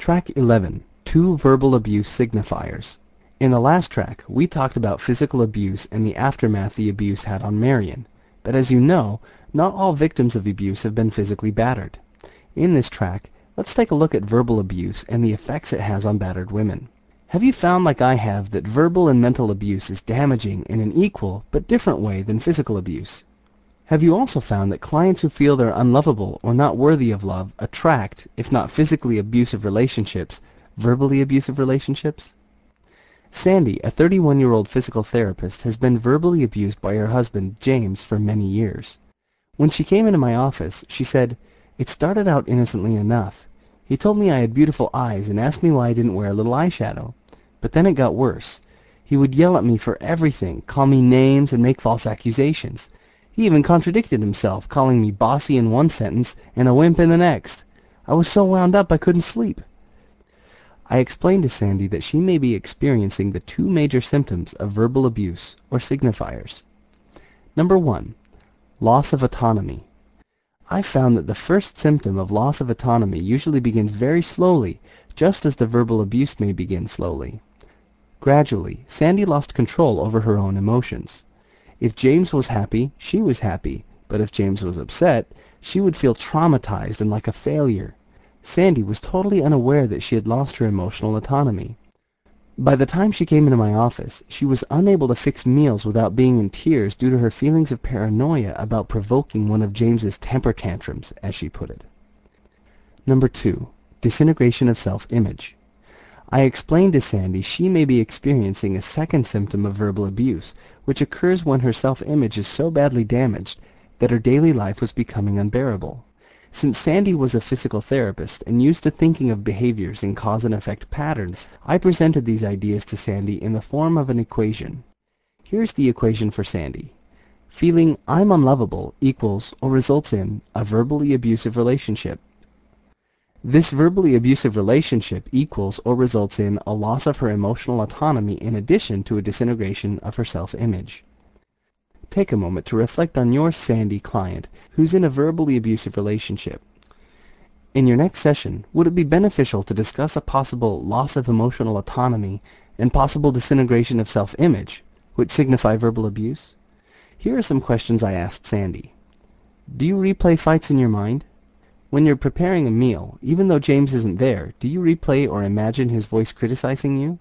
Track 11. Two Verbal Abuse Signifiers. In the last track, we talked about physical abuse and the aftermath the abuse had on Marion. But as you know, not all victims of abuse have been physically battered. In this track, let's take a look at verbal abuse and the effects it has on battered women. Have you found, like I have, that verbal and mental abuse is damaging in an equal but different way than physical abuse? Have you also found that clients who feel they're unlovable or not worthy of love attract, if not physically abusive relationships, verbally abusive relationships? Sandy, a 31-year-old physical therapist, has been verbally abused by her husband, James, for many years. When she came into my office, she said, "It started out innocently enough. He told me I had beautiful eyes and asked me why I didn't wear a little eyeshadow. But then it got worse. He would yell at me for everything, call me names, and make false accusations. He even contradicted himself, calling me bossy in one sentence and a wimp in the next. I was so wound up I couldn't sleep." I explained to Sandy that she may be experiencing the two major symptoms of verbal abuse, or signifiers. Number 1. Loss of autonomy. I found that the first symptom of loss of autonomy usually begins very slowly, just as the verbal abuse may begin slowly. Gradually, Sandy lost control over her own emotions. If James was happy, she was happy, but if James was upset, she would feel traumatized and like a failure. Sandy was totally unaware that she had lost her emotional autonomy. By the time she came into my office, she was unable to fix meals without being in tears due to her feelings of paranoia about provoking one of James's temper tantrums, as she put it. Number 2. Disintegration of self-image. I explained to Sandy she may be experiencing a second symptom of verbal abuse, which occurs when her self-image is so badly damaged that her daily life was becoming unbearable. Since Sandy was a physical therapist and used to thinking of behaviors in cause and effect patterns, I presented these ideas to Sandy in the form of an equation. Here's the equation for Sandy. Feeling I'm unlovable equals or results in a verbally abusive relationship. This verbally abusive relationship equals or results in a loss of her emotional autonomy in addition to a disintegration of her self-image. Take a moment to reflect on your Sandy client who's in a verbally abusive relationship. In your next session, would it be beneficial to discuss a possible loss of emotional autonomy and possible disintegration of self-image, which signify verbal abuse? Here are some questions I asked Sandy. Do you replay fights in your mind? When you're preparing a meal, even though James isn't there, do you replay or imagine his voice criticizing you?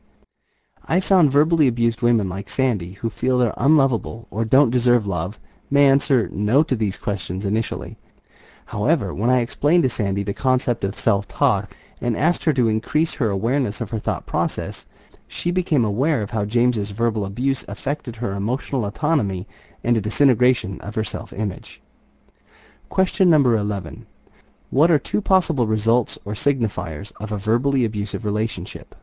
I found verbally abused women like Sandy who feel they're unlovable or don't deserve love may answer no to these questions initially. However, when I explained to Sandy the concept of self-talk and asked her to increase her awareness of her thought process, she became aware of how James's verbal abuse affected her emotional autonomy and a disintegration of her self-image. Question number 11. What are two possible results or signifiers of a verbally abusive relationship?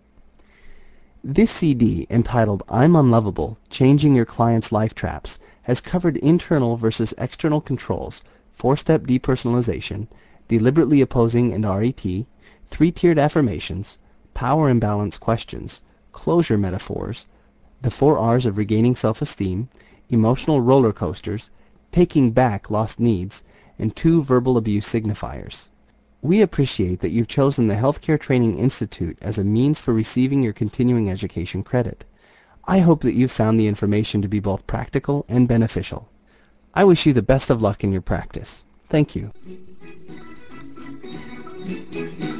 This CD, entitled I'm Unlovable, Changing Your Client's Life Traps, has covered internal versus external controls, 4-step depersonalization, deliberately opposing and RET, 3-tiered affirmations, power imbalance questions, closure metaphors, the 4 R's of regaining self-esteem, emotional roller coasters, taking back lost needs, and 2 verbal abuse signifiers. We appreciate that you've chosen the Healthcare Training Institute as a means for receiving your continuing education credit. I hope that you've found the information to be both practical and beneficial. I wish you the best of luck in your practice. Thank you.